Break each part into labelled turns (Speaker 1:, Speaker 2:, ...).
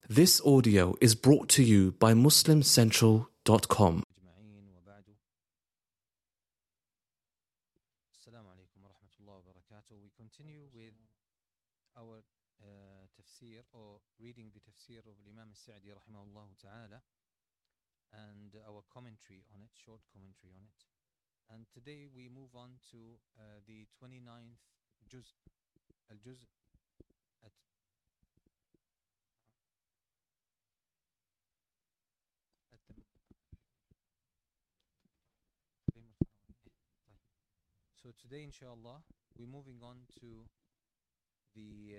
Speaker 1: This audio is brought to you by MuslimCentral.com.
Speaker 2: أجمعين وبعد. السلام عليكم ورحمة الله وبركاته. We continue with our tafsir, or reading the tafsir of Imam al-Sa'di rahimahullah ta'ala, and our commentary on it, short commentary on it. And today we move on to the 29th juz, al-juz at the So today, inshallah, we're moving on to the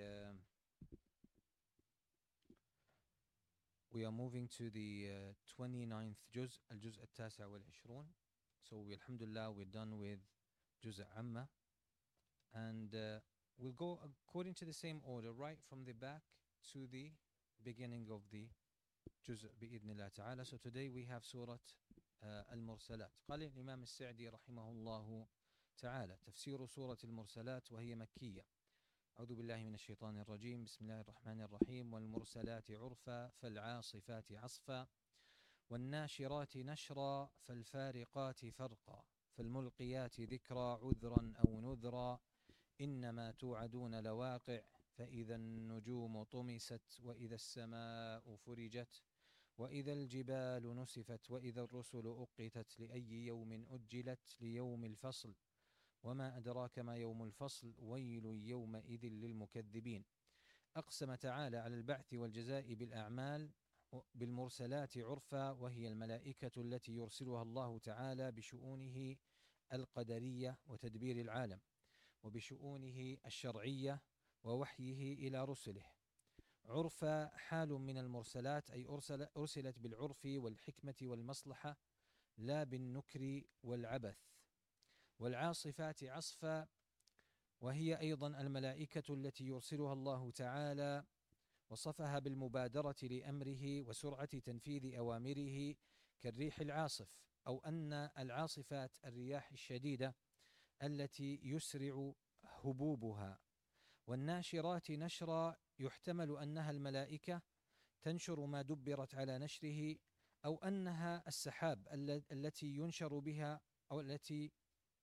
Speaker 2: 29th juz, al-juz at-tasi' wal-ishrun. So alhamdulillah, we're done with juz amma, and we'll go according to the same order, right from the back to the beginning of the juz bi'idhnillah ta'ala. So today we have surah al-mursalat. قال الإمام السعدي رحمه الله تعالى: تفسير سورة المرسلات وهي مكية. أعوذ بالله من الشيطان الرجيم. بسم الله الرحمن الرحيم. والمرسلات عرفا فالعاصفات عصفا والناشرات نشرا فالفارقات فرقا فالملقيات ذكرا عذرا أو نذرا إنما توعدون لواقع فإذا النجوم طمست وإذا السماء فرجت وإذا الجبال نسفت وإذا الرسل أقتت لأي يوم أجلت ليوم الفصل وما أدراك ما يوم الفصل ويل يومئذ للمكذبين. أقسم تعالى على البعث والجزاء بالأعمال بالمرسلات عرفا، وهي الملائكة التي يرسلها الله تعالى بشؤونه القدرية وتدبير العالم، وبشؤونه الشرعية ووحيه إلى رسله. عرفا حال من المرسلات، أي أرسلت بالعرف والحكمة والمصلحة لا بالنكر والعبث. والعاصفات عصفا، وهي أيضا الملائكة التي يرسلها الله تعالى، وصفها بالمبادرة لأمره وسرعة تنفيذ أوامره كالريح العاصف، أو أن العاصفات الرياح الشديدة التي يسرع هبوبها. والناشرات نشرا، يحتمل أنها الملائكة تنشر ما دبرت على نشره، أو أنها السحاب التي ينشر بها، أو التي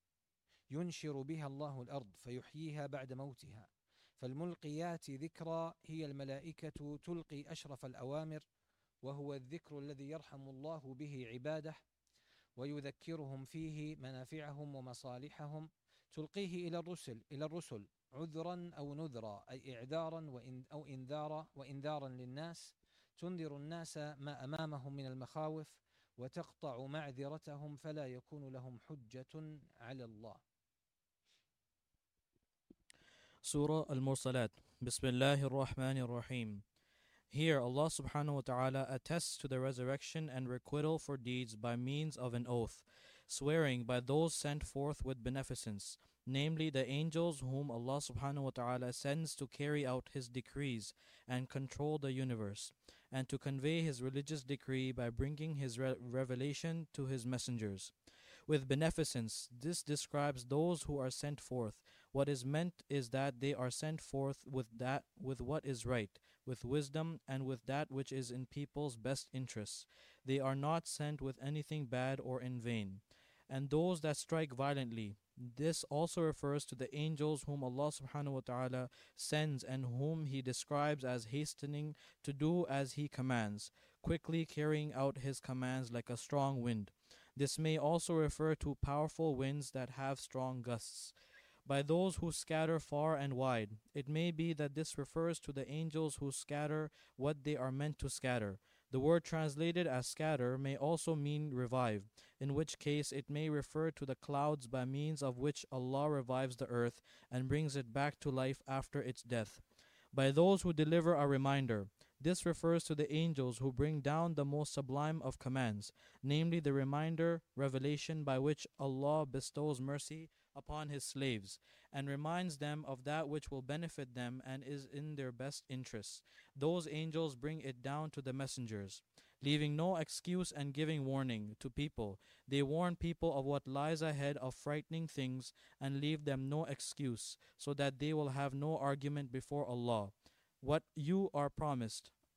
Speaker 2: ينشر بها الله الأرض فيحييها بعد موتها. فالملقيات ذكرا، هي الملائكة تلقي أشرف الأوامر، وهو الذكر الذي يرحم الله به عباده ويذكرهم فيه منافعهم ومصالحهم. تلقيه إلى الرسل عذرا أو نذرا، أي إعذارا أو وإنذارا للناس، تنذر الناس ما أمامهم من المخاوف وتقطع معذرتهم فلا يكون لهم حجة على الله.
Speaker 3: Surah Al-Mursalat. Bismillahir Rahmanir Rahim. Here Allah subhanahu wa ta'ala attests to the resurrection and requital for deeds by means of an oath, swearing by those sent forth with beneficence, namely the angels whom Allah subhanahu wa ta'ala sends to carry out His decrees and control the universe, and to convey His religious decree by bringing His revelation to His messengers. With beneficence, this describes those who are sent forth. What is meant is that they are sent forth with what is right, with wisdom, and with that which is in people's best interests. They are not sent with anything bad or in vain. And those that strike violently, this also refers to the angels whom Allah subhanahu wa ta'ala sends and whom He describes as hastening to do as He commands, quickly carrying out His commands like a strong wind. This may also refer to powerful winds that have strong gusts. By those who scatter far and wide, it may be that this refers to the angels who scatter what they are meant to scatter. The word translated as scatter may also mean revive, in which case it may refer to the clouds by means of which Allah revives the earth and brings it back to life after its death. By those who deliver a reminder, this refers to the angels who bring down the most sublime of commands, namely the reminder, revelation by which Allah bestows mercy upon His slaves, and reminds them of that which will benefit them and is in their best interests. Those angels bring it down to the messengers, leaving no excuse and giving warning to people. They warn people of what lies ahead of frightening things and leave them no excuse, so that they will have no argument before Allah. What you are promised,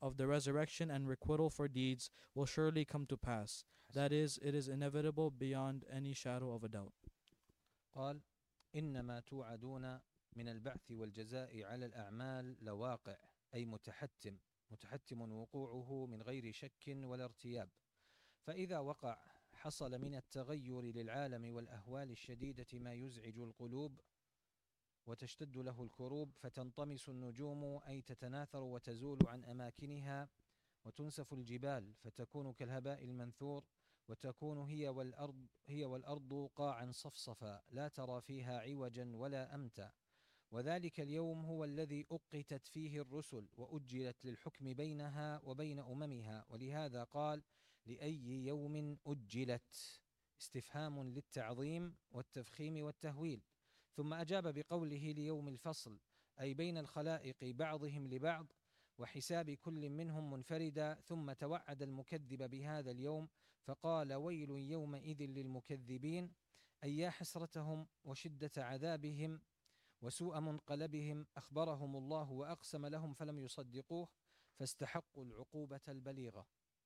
Speaker 3: of the resurrection and requital for deeds will surely come to pass. That is, it is inevitable beyond any shadow of a doubt.
Speaker 2: قال إنما توعدون من البعث والجزاء على الأعمال لواقع أي متحتم وقوعه من غير شك ولا ارتياب. فإذا وقع حصل من التغير للعالم والأهوال الشديدة ما يزعج القلوب وتشتد له الكروب، فتنطمس النجوم أي تتناثر وتزول عن أماكنها، وتنسف الجبال فتكون كالهباء المنثور، وتكون هي والأرض قاعا صفصفا لا ترى فيها عوجا ولا أمتا. وذلك اليوم هو الذي أقتت فيه الرسل وأجلت للحكم بينها وبين أممها، ولهذا قال لأي يوم أجلت، استفهام للتعظيم والتفخيم والتهويل. ثم أجاب بقوله ليوم الفصل، أي بين الخلائق بعضهم لبعض وحساب كل منهم منفردا. ثم توعد المكذب بهذا اليوم فقال ويل يومئذ للمكذبين، أي يا حسرتهم وشدة عذابهم وسوء منقلبهم. أخبرهم الله وأقسم لهم فلم يصدقوه فاستحقوا العقوبة البليغة.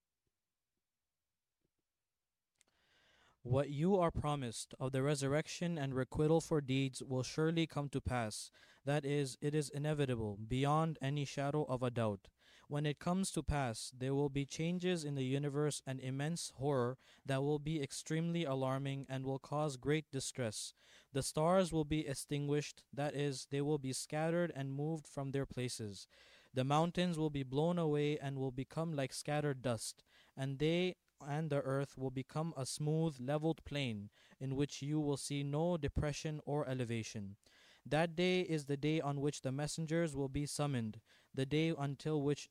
Speaker 3: What you are promised of the resurrection and requital for deeds will surely come to pass. That is, it is inevitable, beyond any shadow of a doubt. When it comes to pass, there will be changes in the universe and immense horror that will be extremely alarming and will cause great distress. The stars will be extinguished, that is, they will be scattered and moved from their places. The mountains will be blown away and will become like scattered dust, and they and the earth will become a smooth, leveled plain in which you will see no depression or elevation. That day is the day on which the messengers will be summoned, the day until which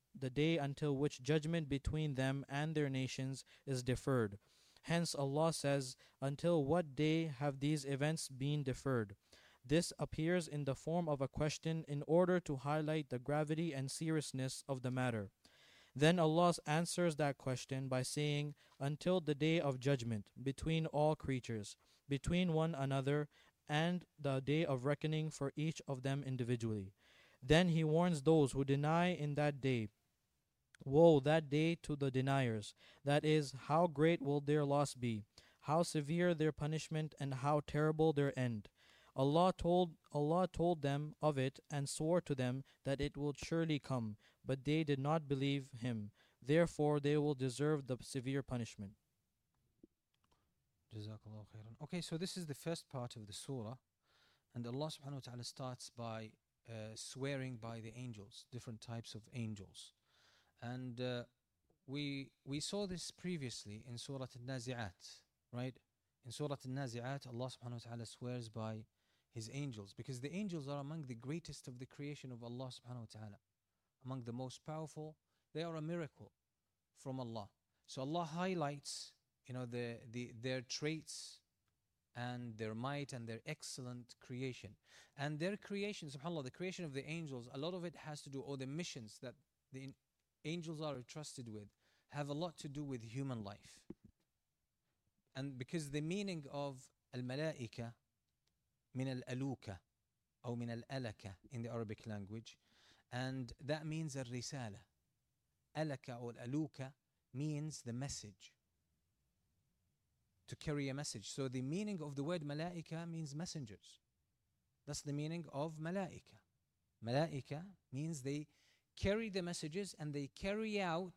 Speaker 3: judgment between them and their nations is deferred. Hence Allah says, until what day have these events been deferred? This appears in the form of a question in order to highlight the gravity and seriousness of the matter. Then Allah answers that question by saying, until the day of judgment between all creatures, between one another, and the day of reckoning for each of them individually. Then He warns those who deny in that day. Woe that day to the deniers, that is, how great will their loss be, how severe their punishment, and how terrible their end. Allah told them of it and swore to them that it will surely come, but they did not believe Him. Therefore they will deserve the severe punishment.
Speaker 2: Jazakallah khairan. Okay, so this is the first part of the surah, and Allah subhanahu wa ta'ala starts by swearing by the angels, different types of angels. And we saw this previously in Surah Al-Nazi'at, right? In Surah Al-Nazi'at, Allah subhanahu wa ta'ala swears by His angels, because the angels are among the greatest of the creation of Allah subhanahu wa ta'ala, among the most powerful. They are a miracle from Allah. So Allah highlights, their traits and their might and their excellent creation. And their creation, subhanAllah, the creation of the angels, a lot of it has to do, or the missions that the angels are entrusted with, have a lot to do with human life. And because the meaning of al-malaika min al-aluka or min al-alaka in the Arabic language, and that means al-risala. Alaka or aluka means the message, to carry a message. So the meaning of the word malaika means messengers. That's the meaning of malaika. Malaika means they carry the messages and they carry out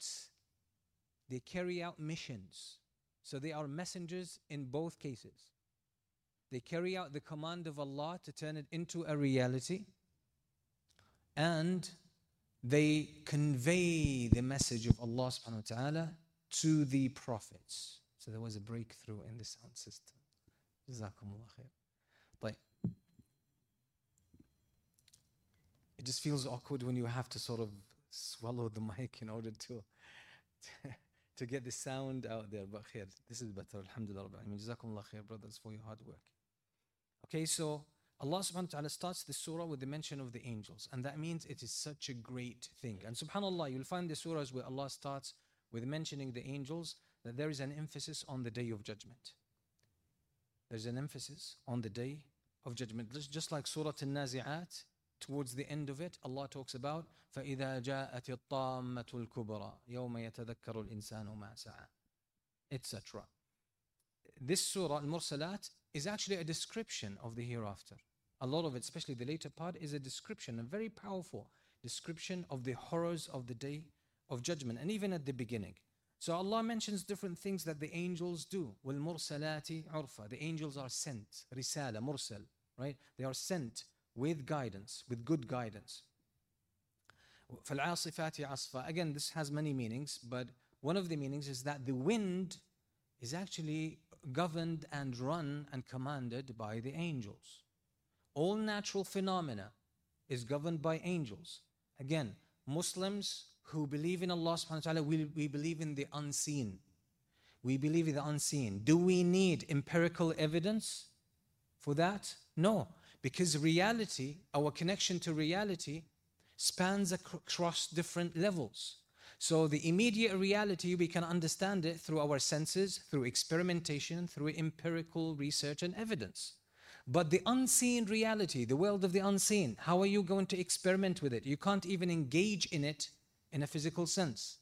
Speaker 2: missions. So they are messengers in both cases. They carry out the command of Allah to turn it into a reality, and they convey the message of Allah subhanahu wa ta'ala to the prophets. So there was a breakthrough in the sound system. Jazakumullah khair. But it just feels awkward when you have to sort of swallow the mic in order to get the sound out there. But khair, this is better. Alhamdulillah. Jazakumullah khair, brothers, for your hard work. Okay, so Allah subhanahu wa ta'ala starts the surah with the mention of the angels, and that means it is such a great thing. And subhanAllah, you'll find the surahs where Allah starts with mentioning the angels, that there is an emphasis on the day of judgment. There's an emphasis on the day of judgment. Just like Surah Al-Nazi'at towards the end of it, Allah talks about فَإِذَا جَاءَتِ الطَّامَّةُ الْكُبْرَى يَوْمَ يَتَذَكَّرُ الْإِنسَانُ مَا سَعَى, etc. This surah, Al-Mursalat, is actually a description of the hereafter. A lot of it, especially the later part, is a description, a very powerful description of the horrors of the day of judgment, and even at the beginning. So Allah mentions different things that the angels do. وَالْمُرْسَلَاتِ عُرْفًا. The angels are sent. Risala, mursal, right? They are sent with guidance, with good guidance. فَالْعَاصِفَاتِ عَصْفًا. Again, this has many meanings, but one of the meanings is that the wind is actually governed and run and commanded by the angels. All natural phenomena is governed by angels. Again, Muslims who believe in Allah subhanahu wa ta'ala, we believe in the unseen. We believe in the unseen. Do we need empirical evidence for that? No, because reality, our connection to reality, spans across different levels. So the immediate reality, we can understand it through our senses, through experimentation, through empirical research and evidence. But the unseen reality, the world of the unseen, how are you going to experiment with it? You can't even engage in it in a physical sense.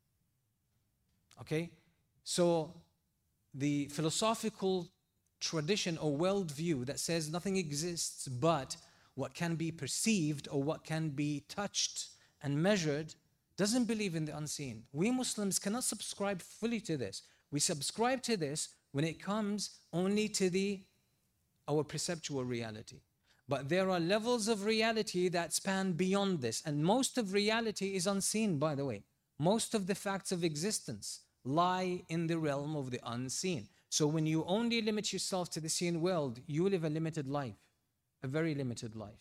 Speaker 2: Okay? So the philosophical tradition or worldview that says nothing exists but what can be perceived or what can be touched and measured doesn't believe in the unseen. We Muslims cannot subscribe fully to this. We subscribe to this when it comes only to our perceptual reality. But there are levels of reality that span beyond this. And most of reality is unseen, by the way. Most of the facts of existence lie in the realm of the unseen. So when you only limit yourself to the seen world, you live a limited life, a very limited life.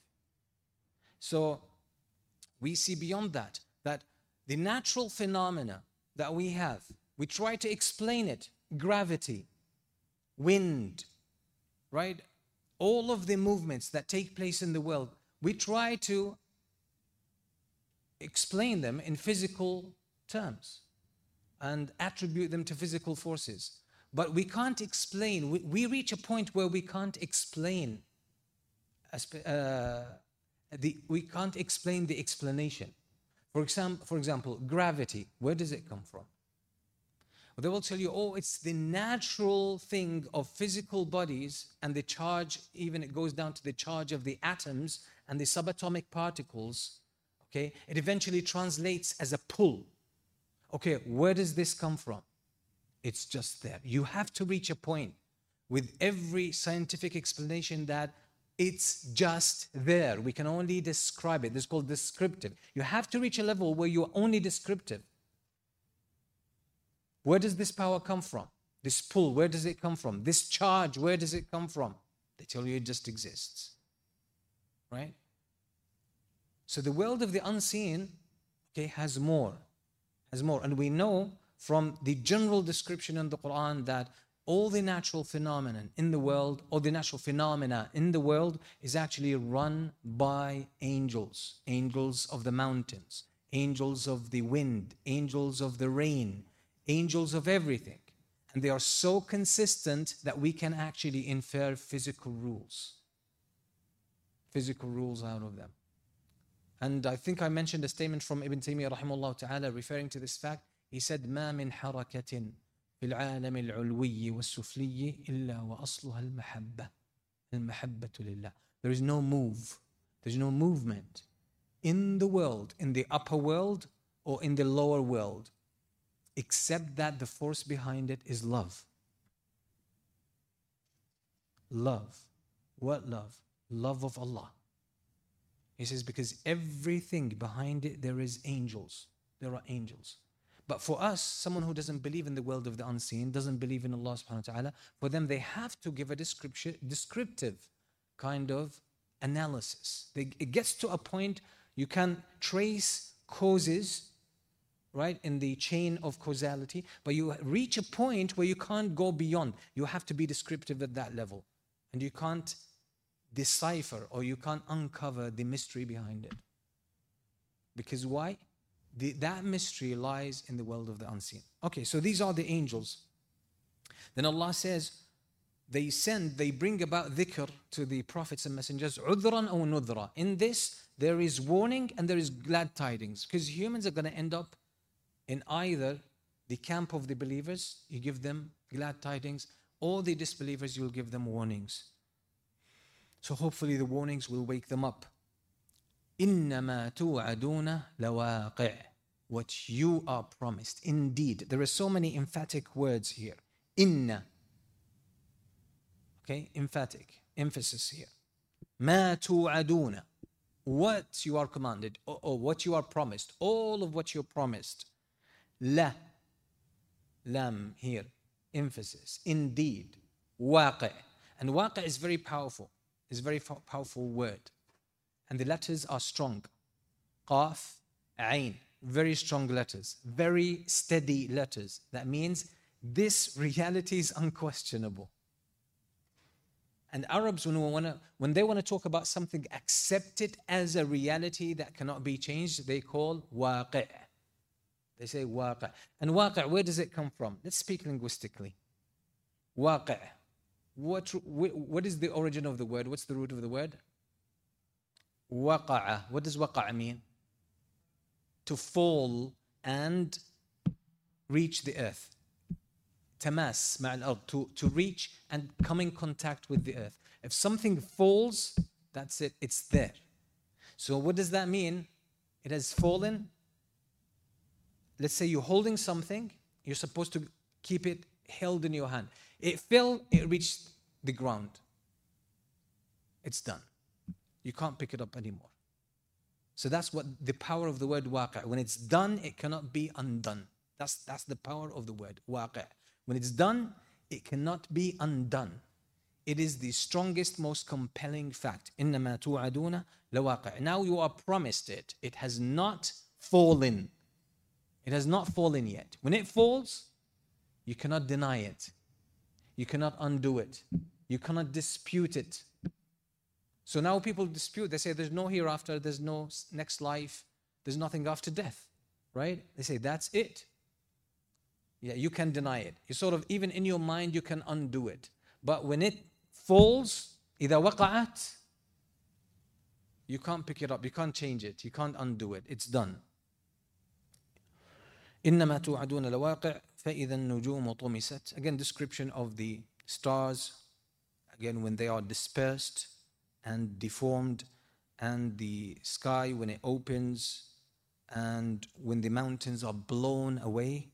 Speaker 2: So we see beyond that, that the natural phenomena that we have, we try to explain it. Gravity, wind, right? All of the movements that take place in the world, we try to explain them in physical terms and attribute them to physical forces. But we can't explain, we reach a point where we can't explain we can't explain the explanation. For example, gravity, where does it come from? Well, they will tell you, oh, it's the natural thing of physical bodies and the charge, even it goes down to the charge of the atoms and the subatomic particles, okay? It eventually translates as a pull. Okay, where does this come from? It's just there. You have to reach a point with every scientific explanation that it's just there. We can only describe it. This is called descriptive. You have to reach a level where you're only descriptive. Where does this power come from? This pull, where does it come from? This charge, where does it come from? They tell you it just exists. Right? So the world of the unseen, okay, has more. And we know from the general description in the Quran that all the natural phenomena in the world, is actually run by angels. Angels of the mountains, angels of the wind, angels of the rain, angels of everything. And they are so consistent that we can actually infer physical rules out of them. And I think I mentioned a statement from Ibn Taymiyyah rahimahullah ta'ala referring to this fact. He said, مَا مِنْ حَرَكَةٍ فِي الْعَالَمِ الْعُلْوِيِّ وَالسُّفْلِيِّ إِلَّا وَأَصْلُهَا الْمَحَبَّةُ لِلَّهِ. There is no move, there's no movement in the world, in the upper world or in the lower world, except that the force behind it is love. Love. What love? Love of Allah. He says, because everything behind it, there is angels. There are angels. But for us, someone who doesn't believe in the world of the unseen, doesn't believe in Allah subhanahu wa ta'ala, for them they have to give a descriptive kind of analysis. It gets to a point you can trace causes, right, in the chain of causality, but you reach a point where you can't go beyond. You have to be descriptive at that level. And you can't decipher or you can't uncover the mystery behind it. Because why? That mystery lies in the world of the unseen. Okay, so these are the angels. Then Allah says, they bring about dhikr to the prophets and messengers, udran aw nudra. In this, there is warning and there is glad tidings, because humans are going to end up in either the camp of the believers, you give them glad tidings, or the disbelievers, you'll give them warnings. So hopefully the warnings will wake them up. إِنَّمَا تُوعَدُونَ لَوَاقِعٌ. What you are promised. Indeed. There are so many emphatic words here. Inna. Okay, emphatic. Emphasis here. مَا تُوعَدُونَ. What you are commanded, or what you are promised. All of what you're promised. La. Lam here. Emphasis. Indeed. Waqi'. And waqi' is very powerful. It's a very powerful word. And the letters are strong. Qaf, Ain. Very strong letters. Very steady letters. That means this reality is unquestionable. And Arabs, when they want to talk about something, accept it as a reality that cannot be changed, they call waqi'. They say waqi'. And waqi', where does it come from? Let's speak linguistically. Waqi'. What is the origin of the word? What's the root of the word? Waqa'a. What does waqa'a mean? To fall and reach the earth. Tamas ma'al ard. To reach and come in contact with the earth. If something falls, that's it. It's there. So what does that mean? It has fallen. Let's say you're holding something. You're supposed to keep it held in your hand. It fell, it reached the ground. It's done. You can't pick it up anymore. So that's what the power of the word waqi'. When it's done, it cannot be undone. That's the power of the word waqi'. When it's done, it cannot be undone. It is the strongest, most compelling fact. إِنَّمَا تُوعَدُونَ لَوَاقِعٌ. Now you are promised it. It has not fallen. It has not fallen yet. When it falls, you cannot deny it. You cannot undo it. You cannot dispute it. So now people dispute. They say there's no hereafter, there's no next life, there's nothing after death. Right? They say that's it. Yeah, you can deny it. You sort of, even in your mind, you can undo it. But when it falls, إِذَا وَقَعَتْ, you can't pick it up, you can't change it, you can't undo it. It's done. إِنَّمَا تُوعَدُونَ لَوَاقِعٌ فَإِذَا النُّجُومُ طُمِسَتْ. Again, description of the stars, again, when they are dispersed and deformed, and the sky when it opens, and when the mountains are blown away,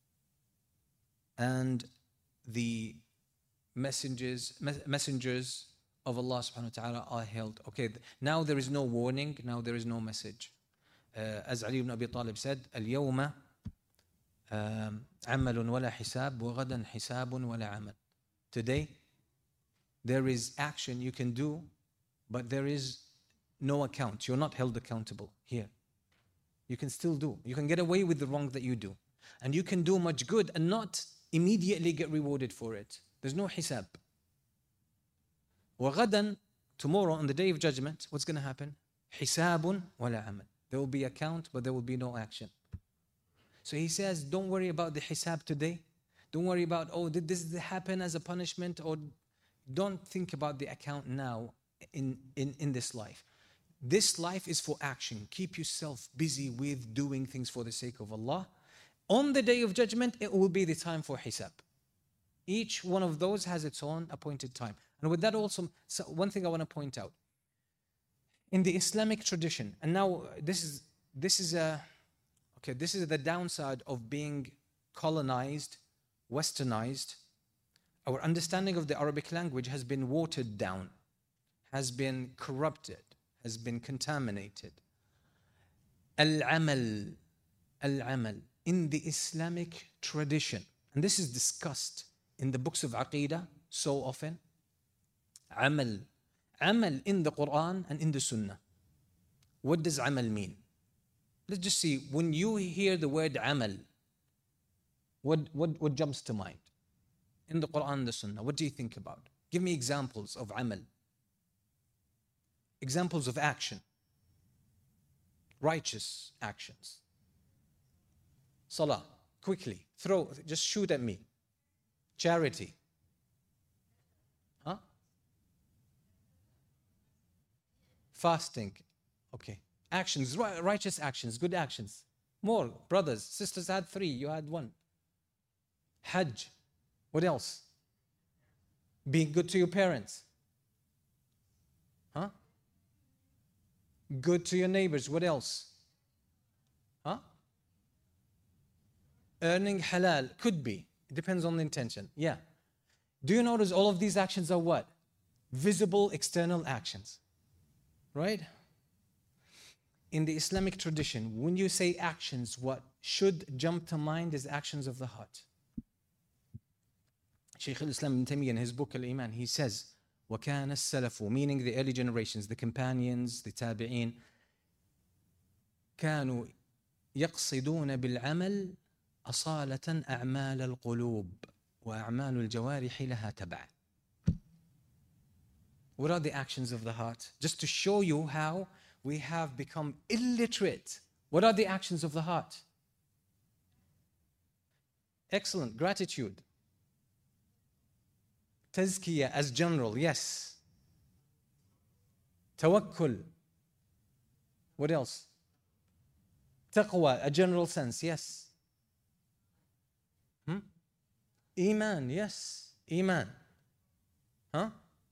Speaker 2: and the messengers of Allah subhanahu wa ta'ala are held. Okay, now there is no warning, now there is no message. As Ali ibn Abi Talib said, اليوم عمل ولا حساب وغدا حساب ولا عمل. Today, there is action you can do, but there is no account. You're not held accountable here. You can still do. You can get away with the wrong that you do. And you can do much good and not immediately get rewarded for it. There's no hisab. وغدا, tomorrow on the day of judgment, what's going to happen? حساب ولا عمل. There will be account, but there will be no action. So he says, don't worry about the hisab today. Don't worry about, oh, did this happen as a punishment? Or don't think about the account now in this life. This life is for action. Keep yourself busy with doing things for the sake of Allah. On the day of judgment, it will be the time for hisab. Each one of those has its own appointed time. And with that also, so one thing I want to point out. In the Islamic tradition, and now this is the downside of being colonized, westernized. Our understanding of the Arabic language has been watered down, has been corrupted, has been contaminated. Al-amal. In the Islamic tradition, and this is discussed in the books of Aqidah so often. Amal in the Quran and in the Sunnah. What does amal mean? Let's just see, when you hear the word amal, what jumps to mind? In the Quran and the Sunnah, what do you think about? Give me examples of amal. Examples of action. Righteous actions. Salah, quickly, just shoot at me. Charity. Fasting. Okay. Actions, righteous actions, good actions. More. Brothers, sisters had 3, you had 1. Hajj. What else? Being good to your parents. Huh? Good to your neighbors. What else? Huh? Earning halal. Could be. It depends on the intention. Yeah. Do you notice all of these actions are what? Visible external actions. Right? In the Islamic tradition, when you say actions, what should jump to mind is actions of the heart. Shaykh al-Islam ibn Taymiyyah in his book Al-Iman, he says, وَكَانَ السَّلَفُ, meaning the early generations, the companions, the tabi'een, كانوا يقصدون بالعمل أصالة أعمال القلوب وأعمال الجوارح لها تبع. What are the actions of the heart? Just to show you how we have become illiterate. What are the actions of the heart? Excellent. Gratitude. Tazkiyah as general, yes. Tawakkul. What else? Taqwa, a general sense, yes. Iman, yes. Iman. Huh?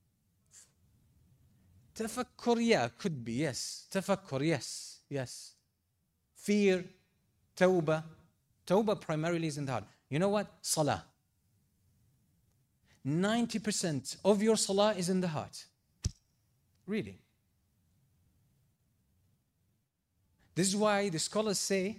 Speaker 2: Tafakkur, yeah, could be, yes. Tafakkur, yes, yes. Fear, tawbah. Tawbah primarily is in the heart. You know what? Salah. 90% of your salah is in the heart. Really. This is why the scholars say,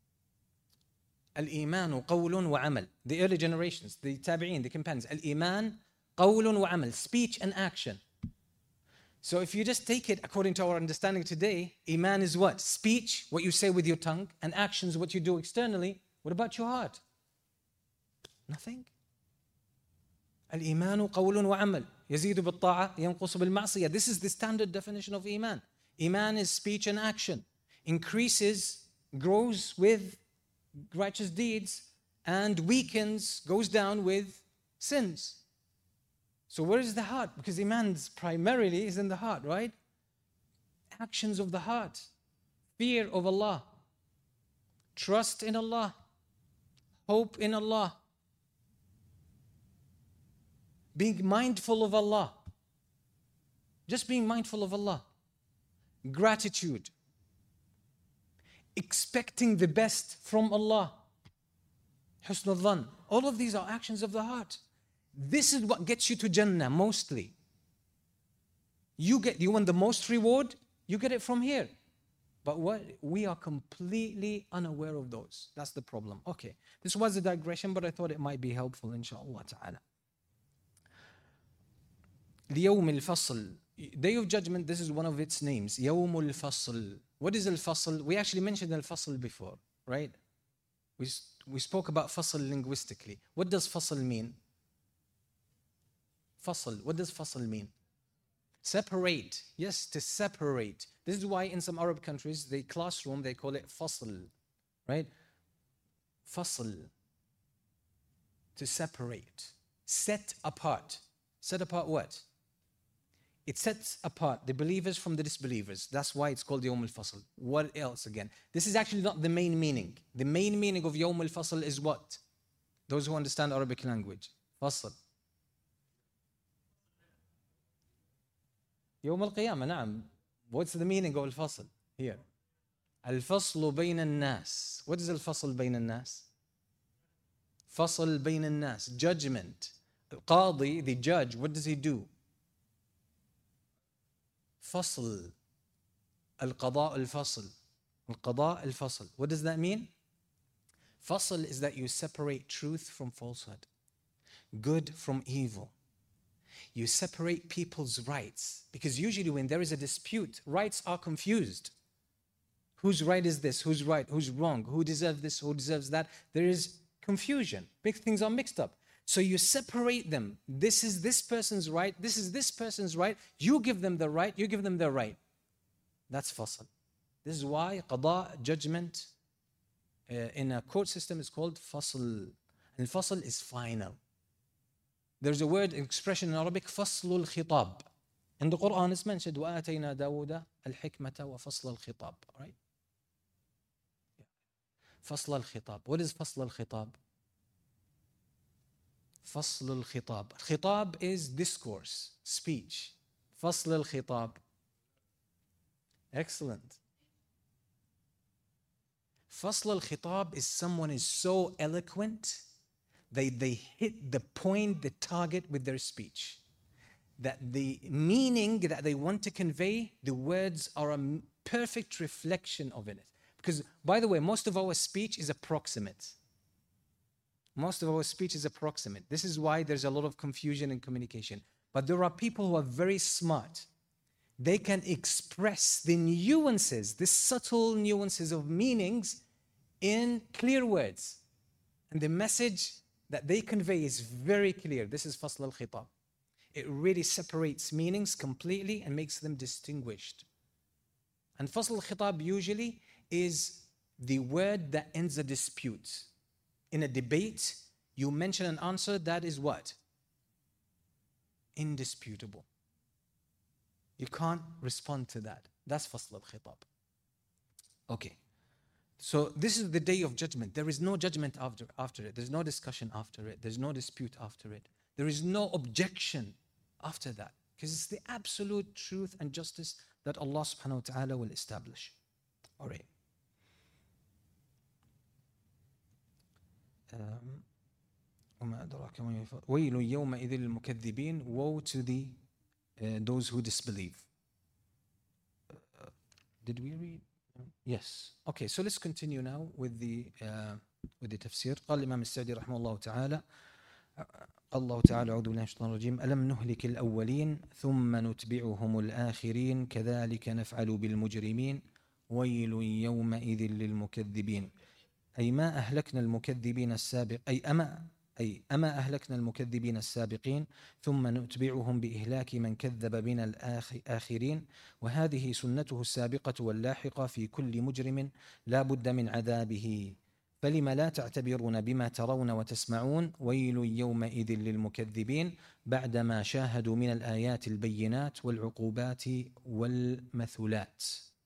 Speaker 2: Al-Iman qawlun wa amal. The early generations, the tabi'een, the companions. Al-Iman qawlun wa amal. Speech and action. So if you just take it according to our understanding today, Iman is what? Speech, what you say with your tongue, and actions, what you do externally. What about your heart? Nothing. Al-Imanu qawlun wa amal. Yazidu bil-ta'a, yanqusu bil-ma'siyah. This is the standard definition of Iman. Iman is speech and action. Increases, grows with righteous deeds, and weakens, goes down with sins. So where is the heart? Because Iman primarily is in the heart, right? Actions of the heart. Fear of Allah. Trust in Allah. Hope in Allah. Being mindful of Allah. Just being mindful of Allah. Gratitude. Expecting the best from Allah. Husn al-dhan. All of these are actions of the heart. This is what gets you to Jannah mostly. You want the most reward, you get it from here. But we are completely unaware of those. That's the problem. Okay, this was a digression, but I thought it might be helpful, inshallah ta'ala. ليوم الفصل. Day of Judgment, this is one of its names. يوم الفصل. What is al-fasl? We actually mentioned al-fasl before, right? We spoke about fasl linguistically. What does fasl mean? Fasl. What does fasl mean? Separate. Yes, to separate. This is why in some Arab countries, the classroom, they call it fasl, right? Fasl. To separate. Set apart. Set apart what? It sets apart the believers from the disbelievers. That's why it's called Yawm al-Fasl. What else again? This is actually not the main meaning. The main meaning of Yawm al-Fasl is what? Those who understand Arabic language. Fasl. Yawm al-Qiyamah, na'am. What's the meaning of al-Fasl here? Al-Faslu bayn al-Nas. What is al-Fasl bayn al-Nas? Fasl bayn al-Nas. Judgment. Al-Qadi, the judge, what does he do? Fasl. Al-Qada al-Fasl. Al-Qada al-Fasl. What does that mean? Fasl is that you separate truth from falsehood, good from evil. You separate people's rights. Because usually when there is a dispute, rights are confused. Whose right is this? Who's right? Who's wrong? Who deserves this? Who deserves that? There is confusion. Big things are mixed up. So you separate them. This is this person's right. This is this person's right. You give them the right. You give them their right. That's fasl. This is why qada, judgment, in a court system is called fasl. And fasl is final. There's a word, expression in Arabic, faslul khitab. In the Quran it's mentioned وَآتَيْنَا دَاوُودَ الْحِكْمَةَ وَفَصْلَ الْخِطَابِ, right? فصل الخطاب. What is فصل الخطاب? فصل الخطاب. Khitab is discourse, speech. فصل الخطاب. Excellent. فصل الخطاب is someone is so eloquent, they hit the point, the target with their speech. That the meaning that they want to convey, the words are a perfect reflection of it. Because, by the way, most of our speech is approximate. Most of our speech is approximate. This is why there's a lot of confusion in communication. But there are people who are very smart. They can express the nuances, the subtle nuances of meanings in clear words. And the message that they convey is very clear. This is fasl al-khitab. It really separates meanings completely and makes them distinguished. And fasl al-khitab usually is the word that ends a dispute. In a debate, you mention an answer that is what? Indisputable. You can't respond to that. That's fasl al-khitab. Okay. So this is the day of judgment. There is no judgment after it. There's no discussion after it. There's no dispute after it. There is no objection after that. Because it's the absolute truth and justice that Allah subhanahu wa ta'ala will establish. All right. وَيْلٌ يَوْمَئِذٍ لِلْمُكَذِّبِينَ. Woe to the those who disbelieve. Did we read? Yes. Okay, so let's continue now with the tafsir. قال الإمام السعدي رحمه الله تعالى الله تعالى أعوذ بالله من الشيطان الرجيم ألم نهلك الأولين ثم نتبعهم الآخرين كذلك نفعل بالمجرمين ويل يومئذ للمكذبين. أي ما أهلكنا المكذبين السابق أما أهلكنا المكذبين السابقين ثم نتبعهم بإهلاك من كذب بنا الآخرين وهذه سنته السابقة واللاحقة في كل مجرم لا بد من عذابه فلم لا تعتبرون بما ترون وتسمعون ويل يومئذ للمكذبين بعدما شاهدوا من الآيات البينات والعقوبات والمثلات.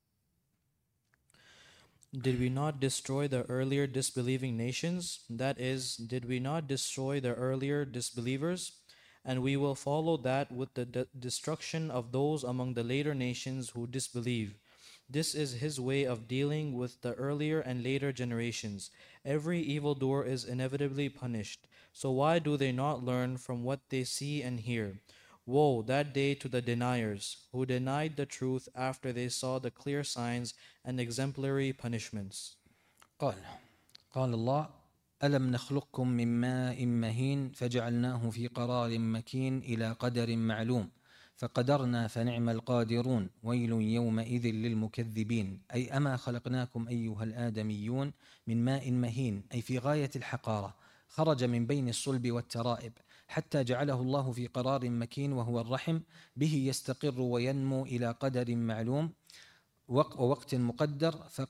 Speaker 3: Did we not destroy the earlier disbelieving nations? That is, did we not destroy the earlier disbelievers? And we will follow that with the destruction of those among the later nations who disbelieve. This is His way of dealing with the earlier and later generations. Every evildoer is inevitably punished. So why do they not learn from what they see and hear? Woe that day to the deniers, who denied the truth after they saw the clear signs and exemplary punishments.
Speaker 2: قال الله ألم نخلقكم من ماء مهين فجعلناه في قرار مكين إلى قدر معلوم فقدرنا فنعم القادرون ويل يومئذ للمكذبين. أي أما خلقناكم أيها الآدميون من ماء مهين أي في غاية الحقارة خرج من بين الصلب والترائب حتى جعله الله في قرار مكين وهو الرحم به يستقر وينمو إلى قدر معلوم ووقت مقدر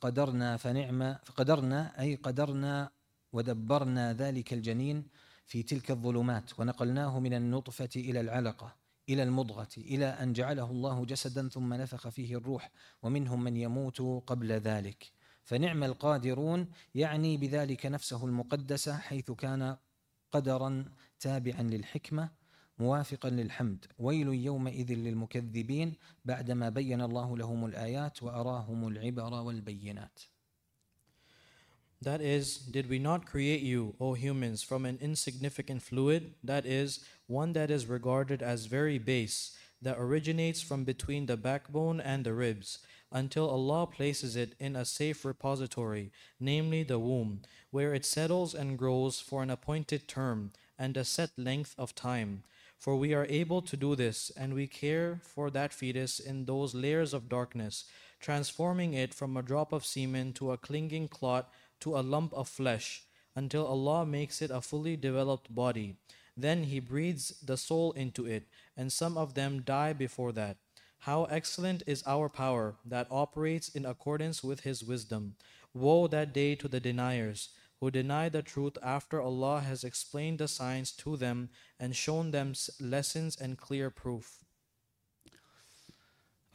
Speaker 2: فقدرنا أي قدرنا ودبرنا ذلك الجنين في تلك الظلمات ونقلناه من النطفة إلى العلقة إلى المضغة إلى أن جعله الله جسدا ثم نفخ فيه الروح ومنهم من يموت قبل ذلك فنعم القادرون يعني بذلك نفسه المقدسة حيث كان قدرا تابعا للحكمة موافقا للحمد ويل يومئذ للمكذبين بعدما بين الله لهم الآيات وأراهم العبر والبينات.
Speaker 3: That is, did we not create you, O humans, from an insignificant fluid, that is, one that is regarded as very base, that originates from between the backbone and the ribs, until Allah places it in a safe repository, namely the womb, where it settles and grows for an appointed term and a set length of time. For we are able to do this, and we care for that fetus in those layers of darkness, transforming it from a drop of semen to a clinging clot to a lump of flesh, until Allah makes it a fully developed body. Then He breathes the soul into it, and some of them die before that. How excellent is our power that operates in accordance with His wisdom. Woe that day to the deniers, who deny the truth after Allah has explained the signs to them and shown them lessons and clear proof.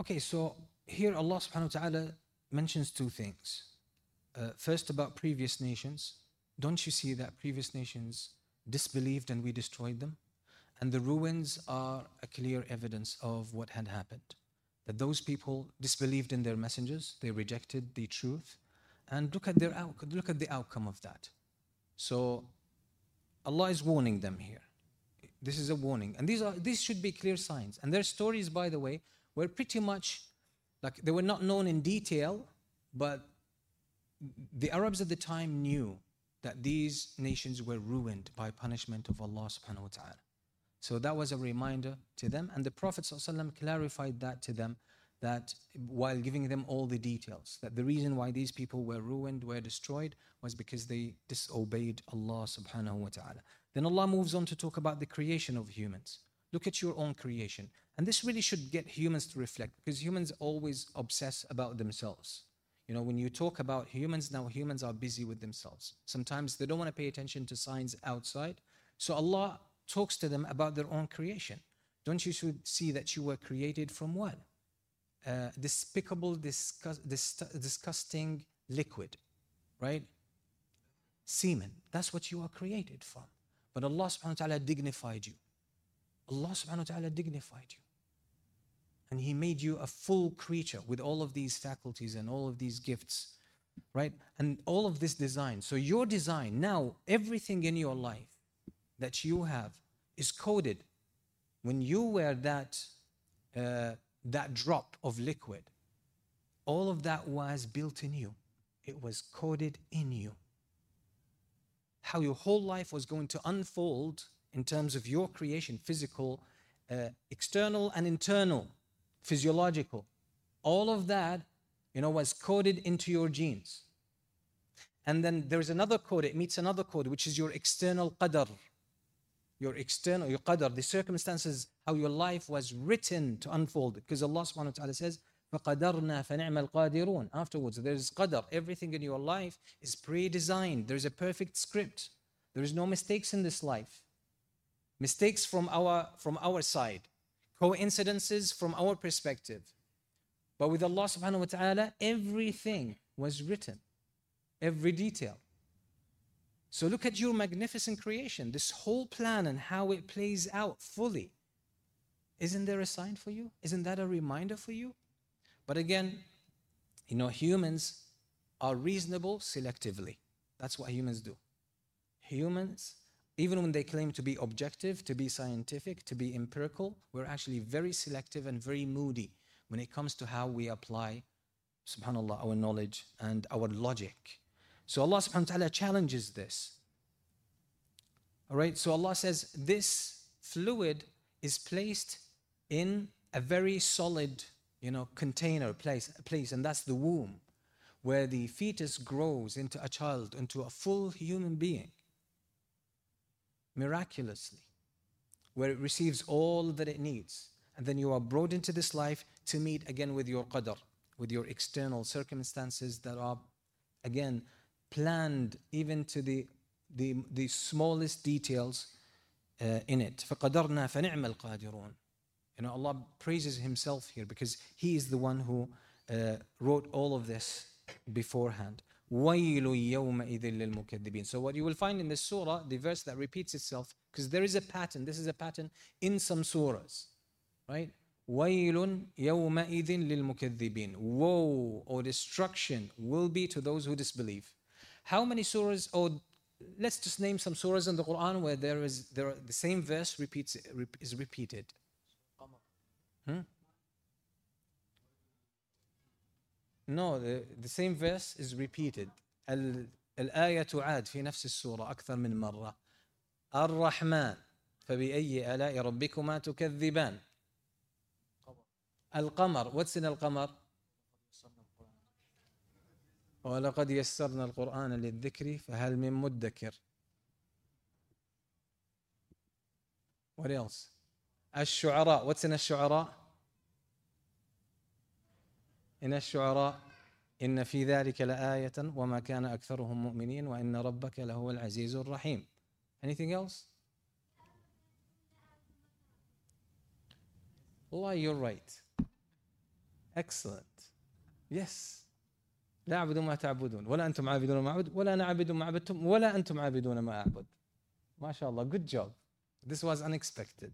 Speaker 2: Okay, so here Allah subhanahu wa ta'ala mentions two things. First, about previous nations. Don't you see that previous nations disbelieved and we destroyed them? And the ruins are a clear evidence of what had happened. That those people disbelieved in their messengers, they rejected the truth, and look at the outcome of that. So Allah is warning them here. This is a warning, and these should be clear signs. And their stories, by the way, were pretty much like they were not known in detail, but the Arabs at the time knew that these nations were ruined by punishment of Allah subhanahu wa ta'ala. So that was a reminder to them, and the Prophet ﷺ clarified that to them, that while giving them all the details, that the reason why these people were ruined, were destroyed, was because they disobeyed Allah subhanahu wa ta'ala. Then Allah moves on to talk about the creation of humans. Look at your own creation. And this really should get humans to reflect, because humans always obsess about themselves. You know, when you talk about humans, now humans are busy with themselves. Sometimes they don't want to pay attention to signs outside. So Allah talks to them about their own creation. Don't you see that you were created from what? Despicable, disgusting liquid, right? Semen. That's what you are created from. But Allah subhanahu wa ta'ala dignified you. Allah subhanahu wa ta'ala dignified you. And He made you a full creature with all of these faculties and all of these gifts, right? And all of this design. So your design, now everything in your life that you have is coded. When you were that drop of liquid, all of that was built in you. It was coded in you. How your whole life was going to unfold in terms of your creation, physical, external and internal, physiological. All of that, was coded into your genes. And then there's another code, it meets another code, which is your external qadr. Your qadr, the circumstances, how your life was written to unfold. Because Allah subhanahu wa ta'ala says, فَقَدَرْنَا فَنِعْمَ الْقَادِرُونَ. Afterwards, there's qadr. Everything in your life is pre-designed. There's a perfect script. There is no mistakes in this life. Mistakes from our side. Coincidences from our perspective. But with Allah subhanahu wa ta'ala, everything was written. Every detail. So look at your magnificent creation. This whole plan and how it plays out fully. Isn't there a sign for you? Isn't that a reminder for you? But again, humans are reasonable selectively. That's what humans do. Humans, even when they claim to be objective, to be scientific, to be empirical, we're actually very selective and very moody when it comes to how we apply, subhanAllah, our knowledge and our logic. So Allah subhanahu wa ta'ala challenges this. All right, so Allah says this fluid is placed in a very solid, container, place, and that's the womb, where the fetus grows into a child, into a full human being, miraculously, where it receives all that it needs. And then you are brought into this life to meet again with your qadr, with your external circumstances that are, again, planned even to the smallest details in it. فَقَدَرْنَا فَنِعْمَ الْقَادِرُونَ. Allah praises Himself here because He is the one who wrote all of this beforehand. وَيْلٌ يَوْمَئِذٍ لِلْمُكَذِّبِينَ. So what you will find in this surah, the verse that repeats itself, because there is a pattern, this is a pattern in some surahs, right? وَيْلٌ يَوْمَئِذٍ لِلْمُكَذِّبِينَ. Woe or destruction will be to those who disbelieve. How many surahs, or let's just name some surahs in the Quran where the same verse is repeated. No, the same verse is repeated. الآية تعاد في نفس السورة أكثر من مرة. الرحمن فبأي آلاء ربكما تكذبان. القمر. What's in القمر? ولقد يسرنا القرآن للذكر فهل من مدكر. What else? الشعراء. What's in الشعراء? إن الشعراء إن في ذلك لآية وما كان أكثرهم مؤمنين وإن ربك لهو العزيز الرحيم. Anything else? Allah, you're right. Excellent. Yes. لا أعبد ما تعبدون ولا أنتم عابدون ما أعبد ولا أنا عابد ما عبدتم ولا أنتم عابدون ما أعبد. ما شاء الله. Good job. This was unexpected.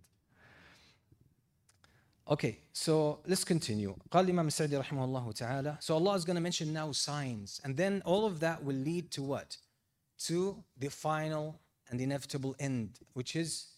Speaker 2: Okay, so let's continue. قال الإمام السعدي رحمه الله تعالى. So Allah is going to mention now signs, and then all of that will lead to what? To the final and inevitable end, which is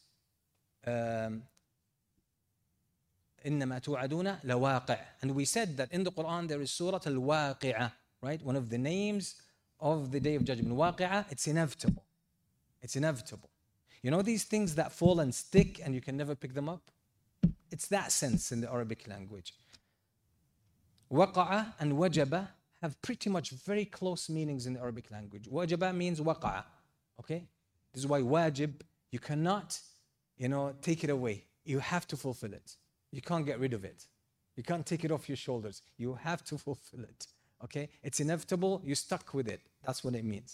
Speaker 2: إنما توعدون لواقع. And we said that in the Quran there is Surah Al-Waqi'ah, right? One of the names of the Day of Judgment. Waqi'ah, it's inevitable. It's inevitable. You know these things that fall and stick and you can never pick them up? It's that sense in the Arabic language. Waqa'a and wajaba have pretty much very close meanings in the Arabic language. Wajaba means waqa'a. Okay? This is why wajib, you cannot, take it away. You have to fulfill it. You can't get rid of it. You can't take it off your shoulders. You have to fulfill it. Okay? It's inevitable. You're stuck with it. That's what it means.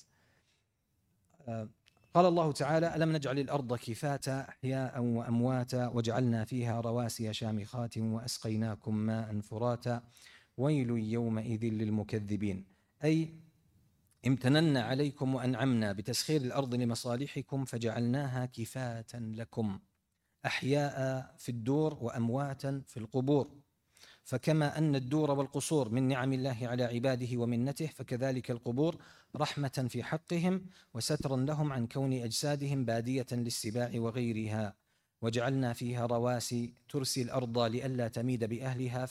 Speaker 2: قال الله تعالى ألم نجعل الأرض كفاتا أحياء وأمواتا وجعلنا فيها رواسي شامخات وأسقيناكم ماء فراتا ويل يومئذ للمكذبين. أي امتننا عليكم وأنعمنا بتسخير الأرض لمصالحكم فجعلناها كفاة لكم أحياء في الدور وأمواتا في القبور. فكما أن الدور والقصور من نعم الله على عباده ومنته فكذلك القبور رحمة في حقهم وسترا لهم عن كون أجسادهم بادية للسباع وغيرها. وجعلنا فيها رواسي ترسي الأرض لئلا تميد بأهلها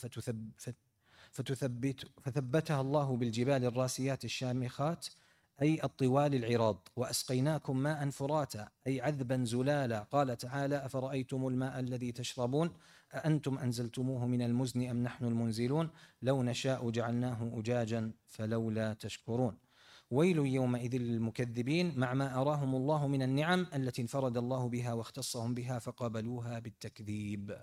Speaker 2: فثبتها الله بالجبال الراسيات الشامخات أي الطوال العراض. وأسقيناكم ماء فراتا أي عذبا زلالا. قال تعالى أفرأيتم الماء الذي تشربون أأنتم أنزلتموه من المزن أم نحن المنزلون لو نشاء جعلناه أجاجا فلولا تشكرون. ويل يومئذ للمكذبين مع ما أراهم الله من النعم التي انفرد الله بها واختصهم بها فقابلوها بالتكذيب.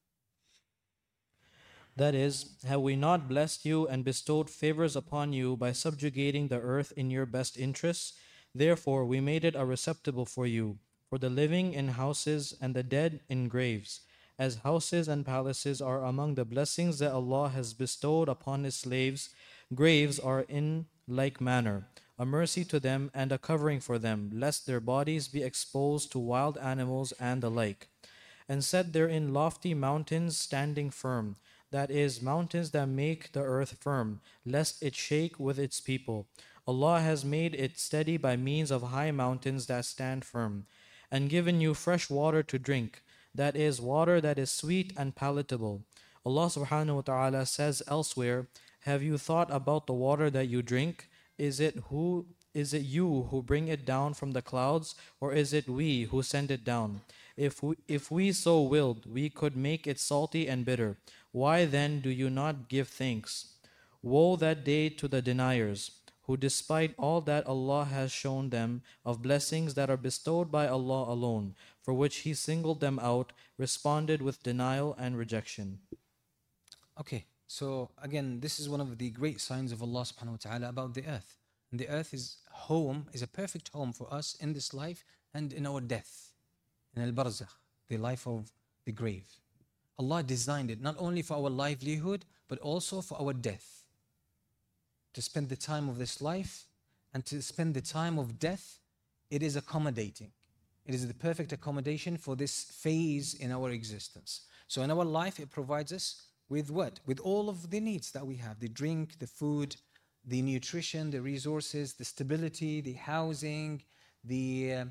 Speaker 3: That is, have we not blessed you and bestowed favors upon you by subjugating the earth in your best interests? Therefore we made it a receptacle for you, for the living in houses and the dead in graves. As houses and palaces are among the blessings that Allah has bestowed upon His slaves, graves are in like manner, a mercy to them and a covering for them, lest their bodies be exposed to wild animals and the like. And set therein lofty mountains standing firm, that is, mountains that make the earth firm, lest it shake with its people. Allah has made it steady by means of high mountains that stand firm, and given you fresh water to drink, that is, water that is sweet and palatable. Allah subhanahu wa ta'ala says elsewhere, have you thought about the water that you drink? Is it you who bring it down from the clouds, or is it we who send it down? If we so willed, we could make it salty and bitter. Why then do you not give thanks? Woe that day to the deniers, who despite all that Allah has shown them of blessings that are bestowed by Allah alone, for which He singled them out, responded with denial and rejection.
Speaker 2: Okay, so again, this is one of the great signs of Allah subhanahu wa ta'ala about the earth. And the earth is a perfect home for us in this life and in our death, in al-barzakh, the life of the grave. Allah designed it not only for our livelihood, but also for our death. To spend the time of this life and to spend the time of death, it is accommodating. It is the perfect accommodation for this phase in our existence. So in our life, it provides us with what? With all of the needs that we have, the drink, the food, the nutrition, the resources, the stability, the housing, the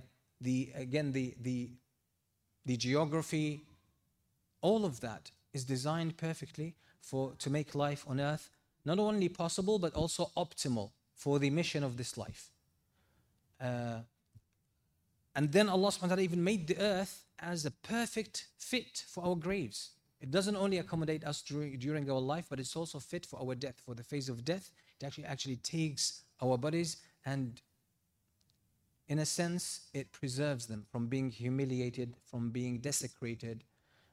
Speaker 2: geography. All of that is designed perfectly to make life on earth not only possible but also optimal for the mission of this life. And then Allah subhanahu wa ta'ala even made the earth as a perfect fit for our graves. It doesn't only accommodate us during our life, but it's also fit for our death, for the phase of death. It actually takes our bodies and in a sense it preserves them from being humiliated, from being desecrated.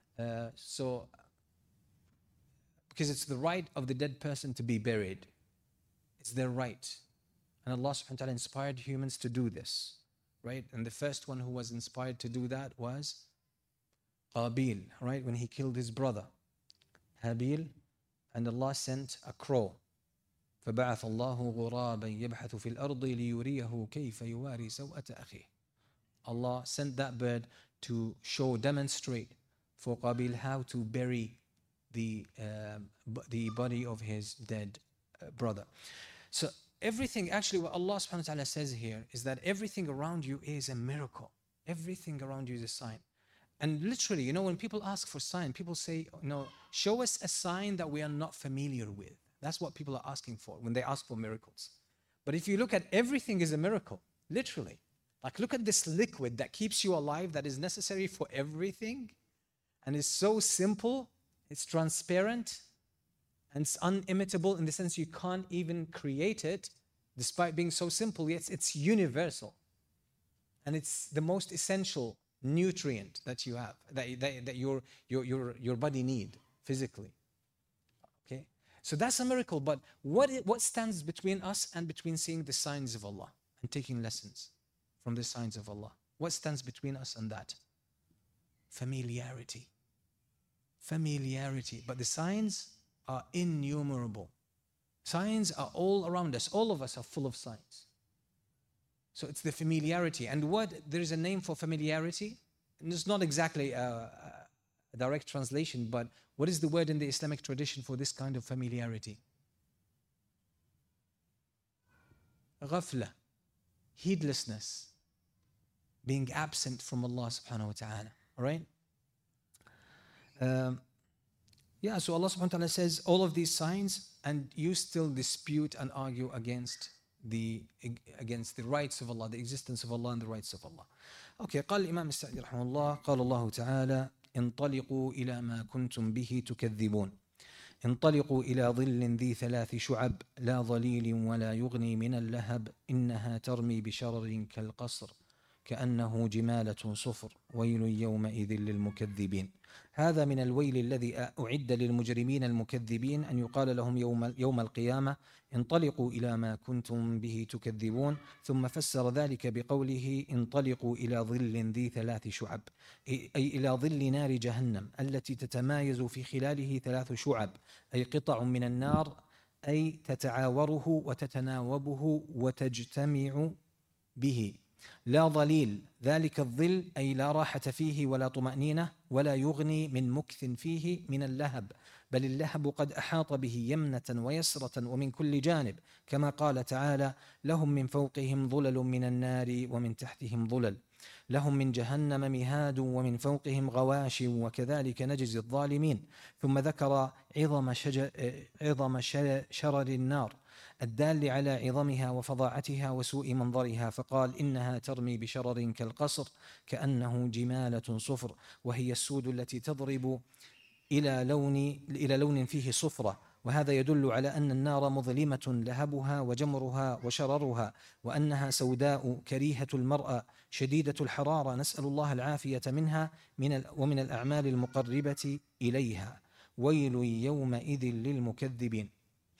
Speaker 2: Because it's the right of the dead person to be buried. It's their right. And Allah subhanahu wa ta'ala inspired humans to do this. Right? And the first one who was inspired to do that was Qabil, right? When he killed his brother. Habil and Allah sent a crow. فبعث الله غرابا يبحث في الأرض ليريه كيف يواري سوءة أخيه. Allah sent that bird to demonstrate for Qabil how to bury the body of his dead brother. So everything, actually what Allah subhanahu wa ta'ala says here is that everything around you is a miracle. Everything around you is a sign. And literally, when people ask for sign, people say, show us a sign that we are not familiar with. That's what people are asking for when they ask for miracles. But if you look at everything is a miracle, literally. Like look at this liquid that keeps you alive, that is necessary for everything, and is so simple, it's transparent, and it's unimitable in the sense you can't even create it, despite being so simple, yet it's universal. And it's the most essential nutrient that you have, that your body need physically. Okay? So that's a miracle, but what stands between us and between seeing the signs of Allah and taking lessons from the signs of Allah? What stands between us and that? Familiarity. Familiarity. But the signs are innumerable. Signs are all around us. All of us are full of signs. So it's the familiarity. And there is a name for familiarity. And it's not exactly a direct translation, but what is the word in the Islamic tradition for this kind of familiarity? Ghafla. Heedlessness. Being absent from Allah subhanahu wa ta'ala. All right? So Allah subhanahu wa ta'ala says all of these signs, and you still dispute and argue against the rights of Allah, the existence of Allah and the rights of Allah. Okay, قال الإمام السعدي رحمه الله قال الله تعالى انطلقوا إلى ما كنتم به تكذبون انطلقوا إلى ظل ذي 3 شعب لا ظليل ولا يغني من اللهب إنها ترمي بشرر كالقصر كأنه جمالة صفر ويل يومئذ للمكذبين. هذا من الويل الذي أعد للمجرمين المكذبين أن يقال لهم يوم القيامة انطلقوا إلى ما كنتم به تكذبون. ثم فسر ذلك بقوله انطلقوا إلى ظل ذي 3 شعب، أي إلى ظل نار جهنم التي تتمايز في خلاله 3 شعب، أي قطع من النار، أي تتعاوره وتتناوبه وتجتمع به. لا ظليل، ذلك الظل أي لا راحة فيه ولا طمأنينة، ولا يغني من مكث فيه من اللهب، بل اللهب قد أحاط به يمنة ويسرة ومن كل جانب، كما قال تعالى لهم من فوقهم ظلل من النار ومن تحتهم ظلل، لهم من جهنم مهاد ومن فوقهم غواش وكذلك نجزي الظالمين. ثم ذكر عظم شرر النار الدال على عظمها وفظاعتها وسوء منظرها، فقال إنها ترمي بشرر كالقصر كأنه جمالة صفر، وهي السود التي تضرب إلى لون فيه صفرة. وهذا يدل على أن النار مظلمة لهبها وجمرها وشررها، وأنها سوداء كريهة المرأة شديدة الحرارة، نسأل الله العافية منها ومن الأعمال المقربة إليها. ويل يومئذ للمكذبين.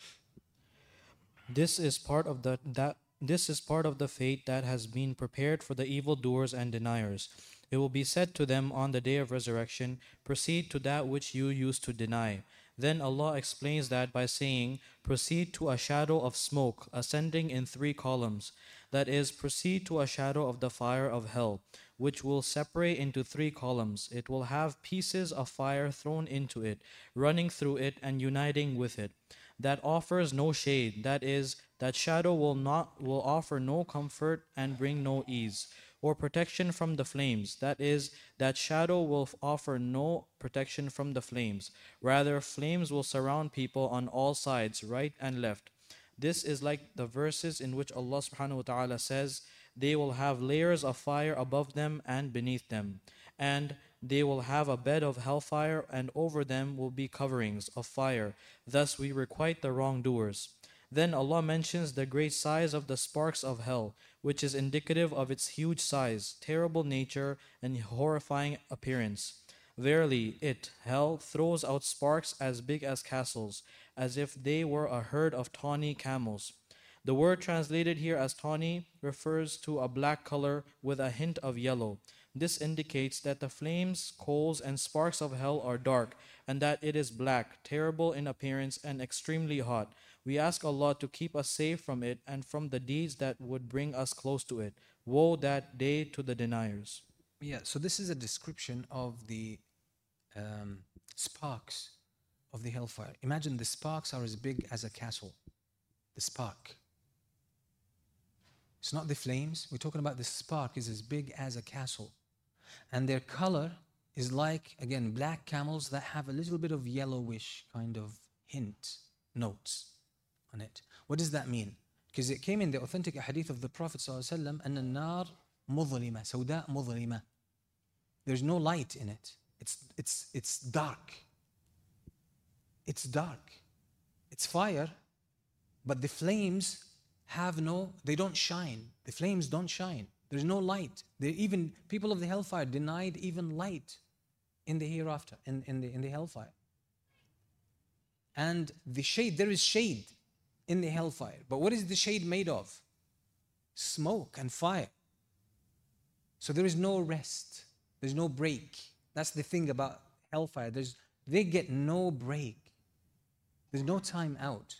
Speaker 3: This is part of the fate that has been prepared for the evildoers and deniers. It will be said to them on the day of resurrection, proceed to that which you used to deny. Then Allah explains that by saying, proceed to a shadow of smoke ascending in 3 columns. That is, proceed to a shadow of the fire of hell, which will separate into 3 columns. It will have pieces of fire thrown into it, running through it and uniting with it. That offers no shade, that is, that shadow will offer no comfort and bring no ease, or protection from the flames, that is, that shadow will offer no protection from the flames. Rather, flames will surround people on all sides, right and left. This is like the verses in which Allah subhanahu wa ta'ala says, they will have layers of fire above them and beneath them, and they will have a bed of hellfire, and over them will be coverings of fire. Thus we requite the wrongdoers. Then Allah mentions the great size of the sparks of hell, which is indicative of its huge size, terrible nature, and horrifying appearance. Verily, hell, throws out sparks as big as castles, as if they were a herd of tawny camels. The word translated here as tawny refers to a black color with a hint of yellow. This indicates that the flames, coals, and sparks of hell are dark, and that it is black, terrible in appearance, and extremely hot. We ask Allah to keep us safe from it and from the deeds that would bring us close to it. Woe that day to the deniers.
Speaker 2: Yeah, so this is a description of the sparks of the hellfire. Imagine the sparks are as big as a castle. The spark. It's not the flames. We're talking about the spark is as big as a castle. And their color is like, again, black camels that have a little bit of yellowish kind of hint, notes on it. What does that mean? Because it came in the authentic hadith of the Prophet ﷺ, أن النار مظلمة سوداء مظلمة. There's no light in it. It's dark. It's dark. It's fire, but the flames they don't shine. The flames don't shine. There's no light. Even people of the hellfire denied even light in the hereafter, in the hellfire. And the shade, there is shade in the hellfire. But what is the shade made of? Smoke and fire. So there is no rest. There's no break. That's the thing about hellfire. They get no break. There's no time out.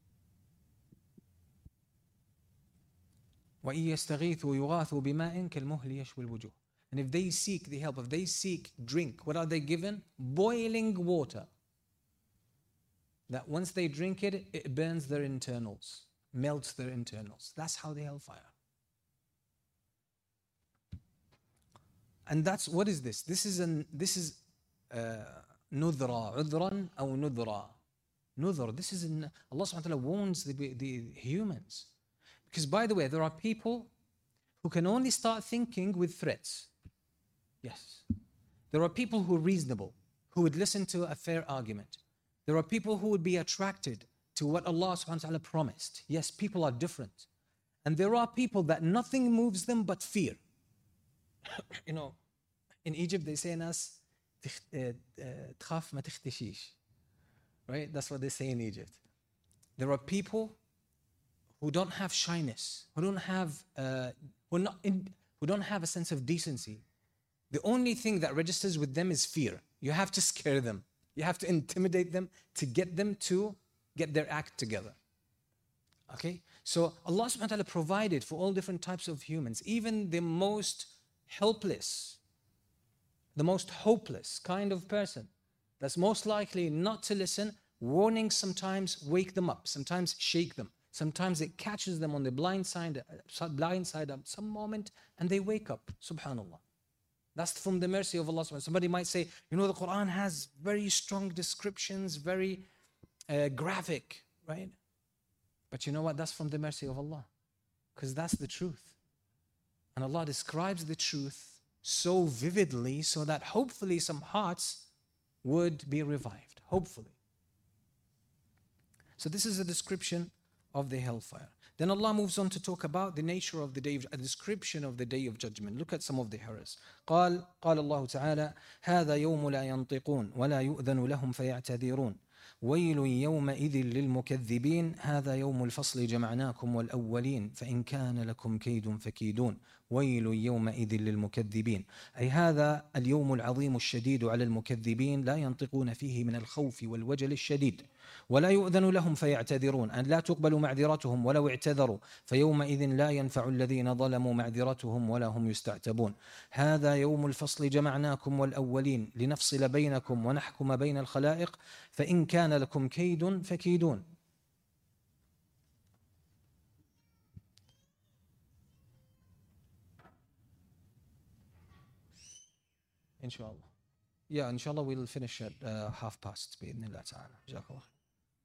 Speaker 2: وَإِن يَسْتَغِيثُوا يُغَاثُوا بِمَاءٍ كَالْمُهْلِ يَشْوِي الْوُجُوهِ. And if they seek the help, if they seek drink, what are they given? Boiling water. That once they drink it, it burns their internals, melts their internals. That's how the hellfire. And that's, what is this? This is nudra, udran or nudra. Nudra, this is Allah subhanahu wa ta'ala warns the humans. Because by the way, there are people who can only start thinking with threats. Yes. There are people who are reasonable, who would listen to a fair argument. There are people who would be attracted to what Allah subhanahu wa ta'ala promised. Yes, people are different. And there are people that nothing moves them but fear. You know, in Egypt they say in us, تخاف ما تختشيش. Right? That's what they say in Egypt. There are people who don't have shyness, who don't have a sense of decency. The only thing that registers with them is fear. You have to scare them. You have to intimidate them to get them to get their act together. Okay? So Allah subhanahu wa ta'ala provided for all different types of humans, even the most helpless, the most hopeless kind of person that's most likely not to listen. Warnings sometimes wake them up, sometimes shake them. Sometimes it catches them on the blind side at some moment and they wake up, subhanAllah. That's from the mercy of Allah. Somebody might say, you know, the Quran has very strong descriptions, very graphic, right? But you know what? That's from the mercy of Allah. Because that's the truth. And Allah describes the truth so vividly so that hopefully some hearts would be revived. Hopefully. So this is a description of the hellfire. Then Allah moves on to talk about the nature of the day, a description of the day of judgment. Look at some of the horrors. قال الله تعالى هذا يوم لا ينطقون ولا يؤذن لهم فيعتذرون ويل يومئذ للمكذبين هذا يوم الفصل جمعناكم والأولين فإن كان لكم كيد فكيدون ويل يومئذ للمكذبين. أي هذا اليوم العظيم الشديد على المكذبين لا ينطقون فيه من الخوف والوجل الشديد ولا يؤذن لهم فيعتذرون أن لا تقبل معذرتهم ولو اعتذروا فيومئذ لا ينفع الذين ظلموا معذرتهم ولا هم يستعتبون. هذا يوم الفصل جمعناكم والأولين لنفصل بينكم ونحكم بين الخلائق فإن كان لكم كيد فكيدون. Inshallah. Yeah, inshallah we'll finish at past بإذن الله تعالى. جزاك الله خير.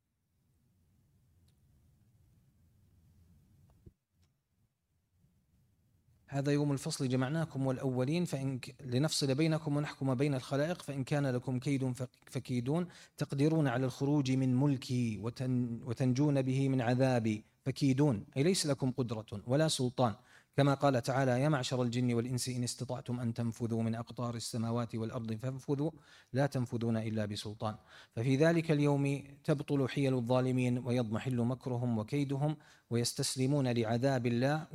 Speaker 2: هذا يوم الفصل جمعناكم والأولين لنفصل بينكم ونحكم بين الخلائق فإن كان لكم كيد فكيدون تقدرون على الخروج من ملكي وتنجون به من عذابي فكيدون أي ليس لكم قدرة ولا سلطان كما قال تعالى: يا معشر الجن والإنس إن استطعتم أن تنفذوا من أقطار السماوات والأرض فانفذوا لا تنفذون إلا بسلطان. ففي ذلك اليوم تبطل حيل الظالمين ويضمحل مكرهم وكيدهم ويستسلمون لعذاب الله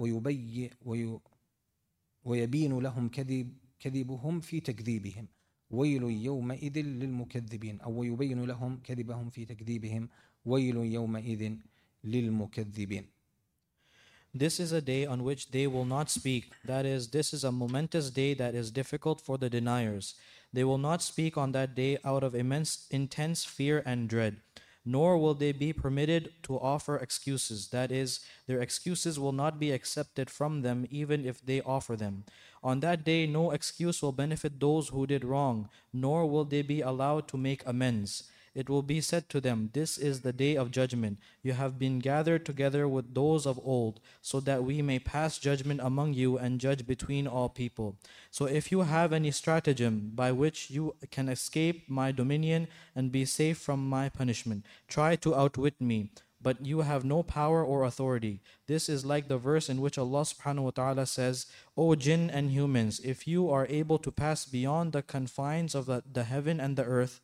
Speaker 2: ويبين لهم كذبهم في تكذيبهم. ويل يومئذ للمكذبين، أو ويبين لهم كذبهم في تكذيبهم. ويل يومئذ للمكذبين.
Speaker 3: This is a day on which they will not speak. That is, this is a momentous day that is difficult for the deniers. They will not speak on that day out of intense fear and dread. Nor will they be permitted to offer excuses. That is, their excuses will not be accepted from them even if they offer them. On that day, no excuse will benefit those who did wrong, nor will they be allowed to make amends. It will be said to them, "This is the day of judgment. You have been gathered together with those of old, so that we may pass judgment among you and judge between all people. So if you have any stratagem by which you can escape my dominion and be safe from my punishment, try to outwit me. But you have no power or authority." This is like the verse in which Allah subhanahu wa ta'ala says, "O jinn and humans, if you are able to pass beyond the confines of the heavens and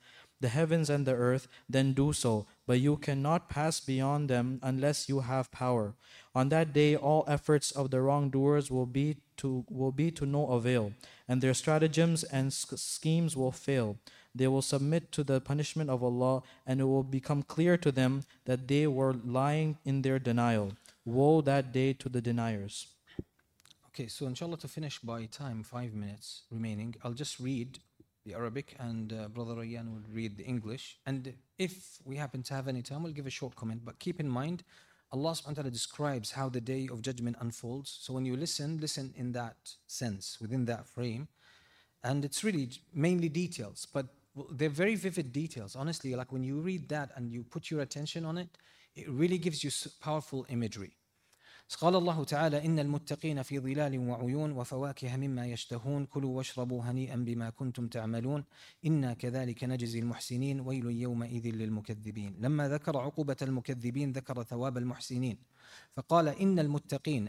Speaker 3: the earth, then do so, but you cannot pass beyond them unless you have power. On that day, all efforts of the wrongdoers will be to no avail, and their stratagems and schemes will fail. They will submit to the punishment of Allah, and it will become clear to them that they were lying in their denial. Woe that day to the deniers."
Speaker 2: Okay, so inshallah, to finish by time, 5 minutes remaining, I'll just read the Arabic, and Brother Rayyan will read the English. And if we happen to have any time, we'll give a short comment. But keep in mind, Allah subhanahu wa ta'ala describes how the day of judgment unfolds. So when you listen in that sense, within that frame. And it's really mainly details, but they're very vivid details. Honestly, like when you read that and you put your attention on it, it really gives you powerful imagery. قال الله تعالى: إن المتقين في ظلال وعيون وفواكه مما يشتهون كلوا واشربوا هنيئا بما كنتم تعملون إنا كذلك نجزي المحسنين ويل يومئذ للمكذبين. لما ذكر عقوبة المكذبين ذكر ثواب المحسنين، فقال إن المتقين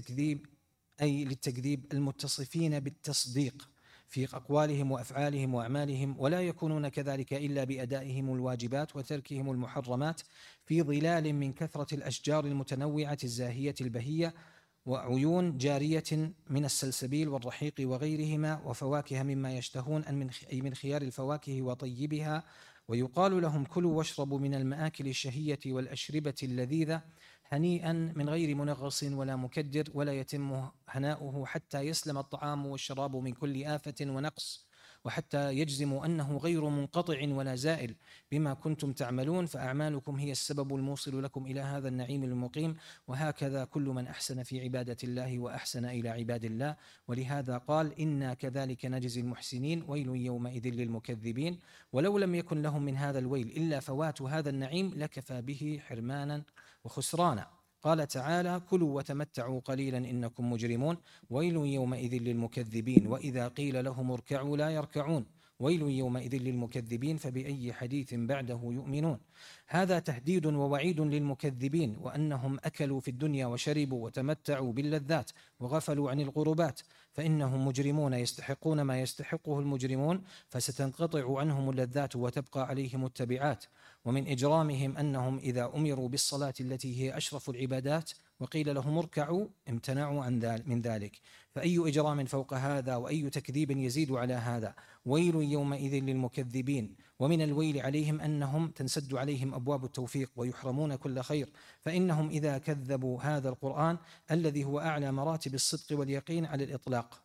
Speaker 2: أي للتكذيب المتصفين بالتصديق في أقوالهم وأفعالهم وأعمالهم، ولا يكونون كذلك إلا بأدائهم الواجبات وتركهم المحرمات، في ظلال من كثرة الأشجار المتنوعة الزاهية البهية، وعيون جارية من السلسبيل والرحيق وغيرهما، وفواكه مما يشتهون أي من خيار الفواكه وطيبها. ويقال لهم: كلوا واشربوا من المآكل الشهية والأشربة اللذيذة هنيئا من غير منغص ولا مكدر، ولا يتم هناؤه حتى يسلم الطعام والشراب من كل آفة ونقص، وحتى يجزموا أنه غير منقطع ولا زائل بما كنتم تعملون، فأعمالكم هي السبب الموصل لكم إلى هذا النعيم المقيم. وهكذا كل من أحسن في عبادة الله وأحسن إلى عباد الله. ولهذا قال: إنا كذلك نجزي المحسنين ويل يومئذ للمكذبين. ولو لم يكن لهم من هذا الويل إلا فوات هذا النعيم لكفى به حرمانا وخسرانا. قال تعالى: كلوا وتمتعوا قليلا إنكم مجرمون ويل يومئذ للمكذبين. وإذا قيل لهم اركعوا لا يركعون ويل يومئذ للمكذبين فبأي حديث بعده يؤمنون. هذا تهديد ووعيد للمكذبين، وأنهم أكلوا في الدنيا وشربوا وتمتعوا باللذات وغفلوا عن القربات، فإنهم مجرمون يستحقون ما يستحقه المجرمون، فستنقطع عنهم اللذات وتبقى عليهم التبعات. ومن إجرامهم أنهم إذا أمروا بالصلاة التي هي أشرف العبادات وقيل لهم اركعوا امتنعوا من ذلك. فأي إجرام فوق هذا وأي تكذيب يزيد على هذا. ويل يومئذ للمكذبين. ومن الويل عليهم أنهم تنسد عليهم أبواب التوفيق ويحرمون كل خير، فإنهم إذا كذبوا هذا القرآن الذي هو أعلى مراتب الصدق واليقين على الإطلاق،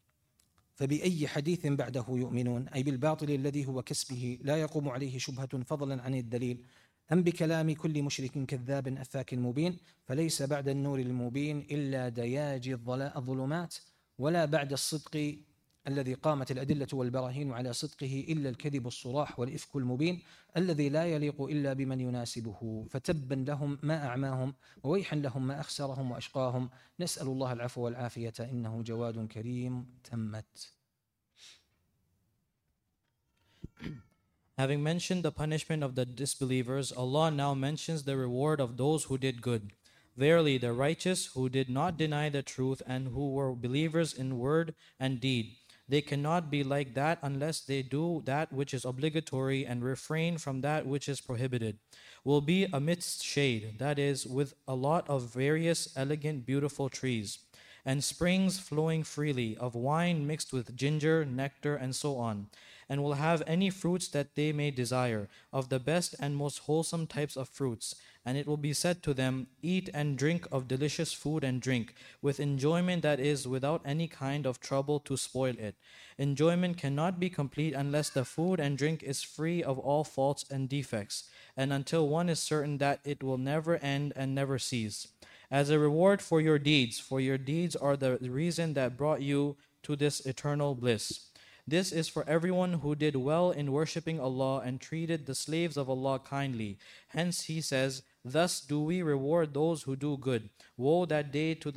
Speaker 2: فبأي حديث بعده يؤمنون، أي بالباطل الذي هو كسبه لا يقوم عليه شبهة فضلا عن الدليل، أم بكلام كل مشرك كذاب أفاك مبين. فليس بعد النور المبين إلا دياجي الظلمات، ولا بعد الصدق الذي قامت الأدلة والبراهين على صدقه إلا الكذب الصراح والإفك المبين الذي لا يليق إلا بمن يناسبه. فتبا لهم ما أعماهم وويحا لهم ما أخسرهم وأشقاهم. نسأل الله العفو والعافية إنه جواد كريم. تمت.
Speaker 3: Having mentioned the punishment of the disbelievers, Allah now mentions the reward of those who did good. Verily, the righteous who did not deny the truth and who were believers in word and deed, they cannot be like that unless they do that which is obligatory and refrain from that which is prohibited, will be amidst shade, that is, with a lot of various elegant, beautiful trees, and springs flowing freely, of wine mixed with ginger, nectar, and so on, and will have any fruits that they may desire, of the best and most wholesome types of fruits. And it will be said to them, eat and drink of delicious food and drink, with enjoyment that is without any kind of trouble to spoil it. Enjoyment cannot be complete unless the food and drink is free of all faults and defects, and until one is certain that it will never end and never cease. As a reward for your deeds are the reason that brought you to this eternal bliss. This is for everyone who did well in worshipping Allah and treated the slaves of Allah kindly. Hence he says, thus do we reward those who do good. Woe that day to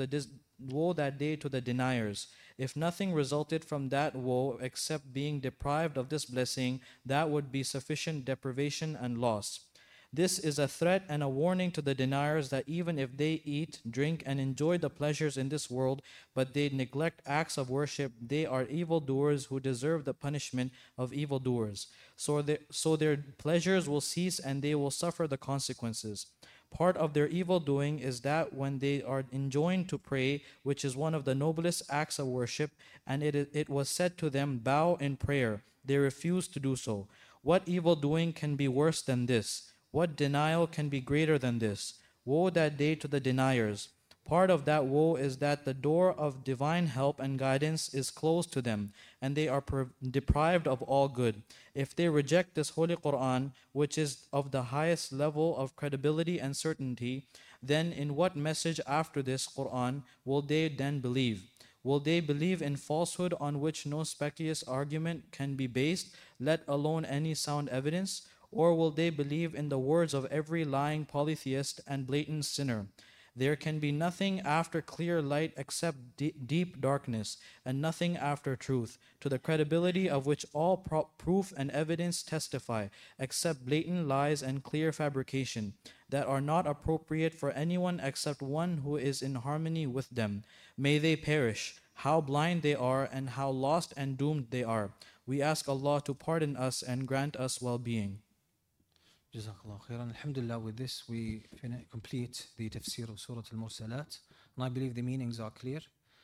Speaker 3: the deniers. If nothing resulted from that woe except being deprived of this blessing, that would be sufficient deprivation and loss. This is a threat and a warning to the deniers that even if they eat, drink, and enjoy the pleasures in this world, but they neglect acts of worship, they are evildoers who deserve the punishment of evildoers. So their pleasures will cease and they will suffer the consequences. Part of their evil doing is that when they are enjoined to pray, which is one of the noblest acts of worship, and it was said to them, bow in prayer, they refuse to do so. What evil doing can be worse than this? What denial can be greater than this? Woe that day to the deniers. Part of that woe is that the door of divine help and guidance is closed to them, and they are deprived of all good. If they reject this Holy Quran, which is of the highest level of credibility and certainty, then in what message after this Quran will they then believe? Will they believe in falsehood on which no specious argument can be based, let alone any sound evidence? Or will they believe in the words of every lying polytheist and blatant sinner? There can be nothing after clear light except deep darkness, and nothing after truth, to the credibility of which all proof and evidence testify, except blatant lies and clear fabrication, that are not appropriate for anyone except one who is in harmony with them. May they perish! How blind they are, and how lost and doomed they are. We ask Allah to pardon us and grant us well-being.
Speaker 2: Jazakallah khairan. Alhamdulillah, with this we complete the tafsir of Surah Al-Mursalat. And I believe the meanings are clear.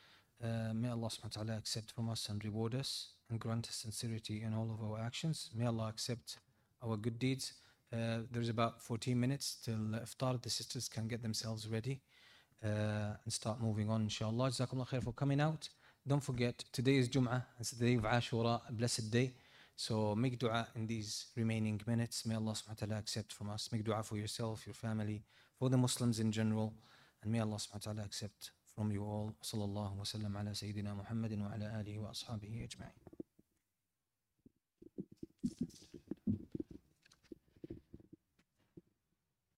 Speaker 2: May Allah subhanahu wa ta'ala accept from us and reward us and grant us sincerity in all of our actions. May Allah accept our good deeds. There's about 14 minutes till iftar. The sisters can get themselves ready and start moving on, inshallah. Jazakumullah khair for coming out. Don't forget, today is Jum'ah. It's the day of Ashura, a blessed day. So make dua in these remaining minutes. May Allah subhanahu wa ta'ala accept from us. Make dua for yourself, your family, for the Muslims in general. And may Allah subhanahu wa ta'ala accept from you all. Sallallahu wa sallam ala Sayyidina Muhammadin wa ala alihi wa ashabihi ajma'in.